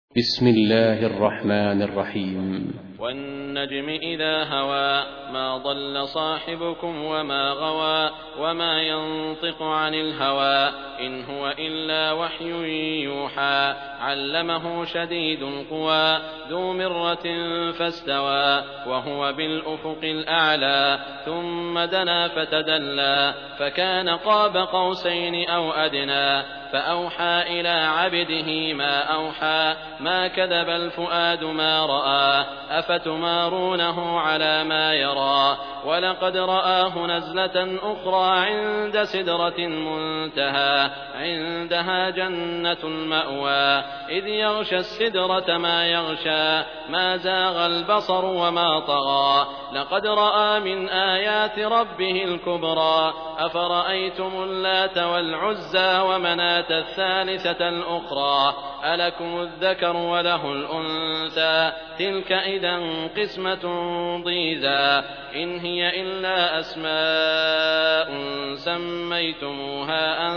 بسم الله الرحمن الرحيم. والنجم إذا هوى ما ضل صاحبكم وما غوى وما ينطق عن الهوى إن هو إلا وحي يوحى علمه شديد القوى ذو مرة فاستوى وهو بالأفق الأعلى ثم دنا فتدلى فكان قاب قوسين أو أدنى فأوحى إلى عبده ما أوحى ما كذب الفؤاد ما رأى أفتمارونه على ما يرى ولقد رآه نزلة أخرى عند سدرة منتهى عندها جنة المأوى إذ يغشى السدرة ما يغشى ما زاغ البصر وما طغى لقد رأى من آيات ربه الكبرى أفرأيتم اللات والعزى ومناة الثالثة الأخرى ألكم الذكر وله الأنثى تلك إذا قسمة ضيزى إن هي إلا أسماء سميتموها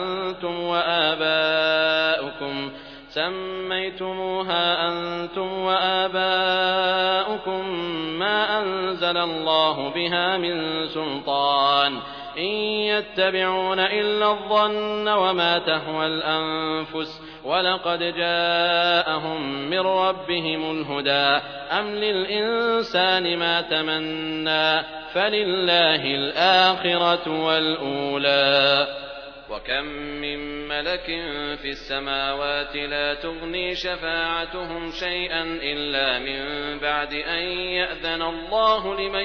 أنتم وآباؤكم ما أنزل الله بها من سلطان إن يتبعون إلا الظن وما تهوى الأنفس ولقد جاءهم من ربهم الهدى أم للإنسان ما تمنى فلله الآخرة والأولى وكم من ملك في السماوات لا تغني شفاعتهم شيئا إلا من بعد أن يأذن الله لمن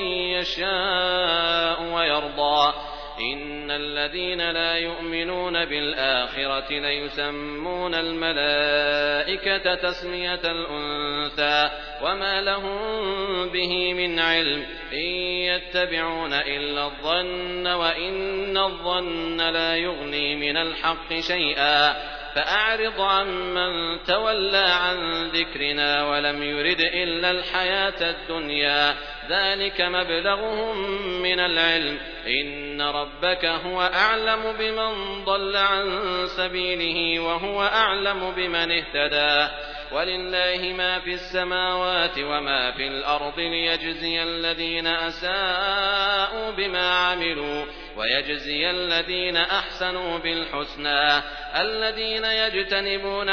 يشاء ويرضى إن الذين لا يؤمنون بالآخرة ليسمون الملائكة تسمية الأنثى وما لهم به من علم إن يتبعون إلا الظن وإن الظن لا يغني من الحق شيئا فأعرض عمن تولى عن ذكرنا ولم يرد إلا الحياة الدنيا ذلك مبلغهم من العلم إن ربك هو أعلم بمن ضل عن سبيله وهو أعلم بمن اهتدى ولله ما في السماوات وما في الأرض ليجزي الذين أساءوا بما عملوا ويجزي الذين أحسنوا بالحسنى الذين يجتنبون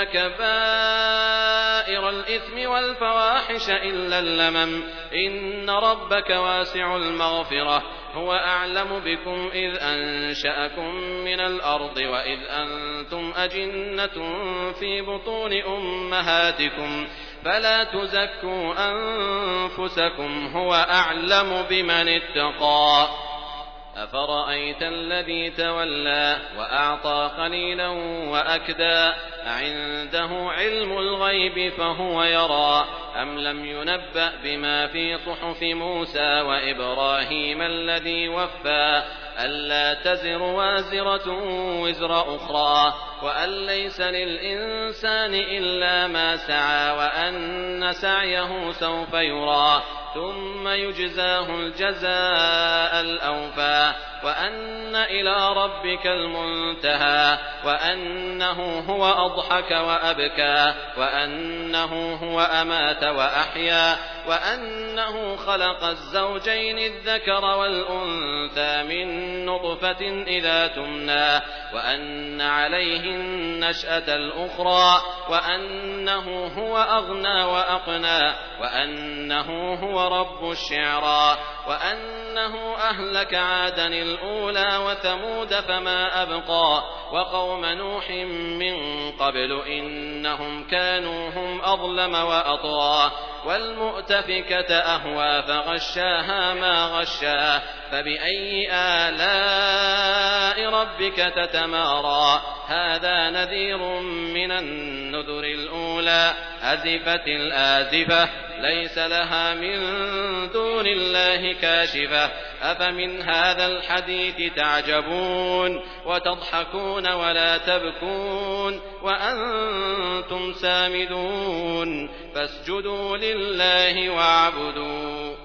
كبائر الإثم والفواحش إلا اللمم إن ربك واسع المغفرة هو أعلم بكم إذ أنشأكم من الأرض وإذ أنتم أجنة في بطون أمهاتكم فلا تزكوا أنفسكم هو أعلم بمن اتقى أفرأيت الذي تولى وأعطى قليلا وأكدى أعنده علم الغيب فهو يرى أم لم ينبأ بما في صحف موسى وإبراهيم الذي وفى ألا تزر وازرة وزر أخرى وأن ليس للإنسان إلا ما سعى وأن سعيه سوف يرى ثم يجزاه الجزاء الأوفى وأن إلى ربك المنتهى وأنه هو أضحك وأبكى وأنه هو أمات وأحيا وأنه خلق الزوجين الذكر والأنثى من نطفة إذا تمنى وأن عليه النشأة الأخرى وأنه هو أغنى وأقنى وأنه هو رب الشعرى وأنه أهلك عادا الأولى وثمود فما أبقى وقوم نوح من قبل إنهم كانوا هم أظلم وأطغى والمؤتفكة أهوى فغشاها ما غشا فبأي آلاء ربك تتمارى هذا نذير من النذر الأولى أزفت الآزفة ليس لها من دون الله كاشفة أفمن هذا الحديث تعجبون وتضحكون ولا تبكون وأنتم سامدون فاسجدوا لله واعبدوا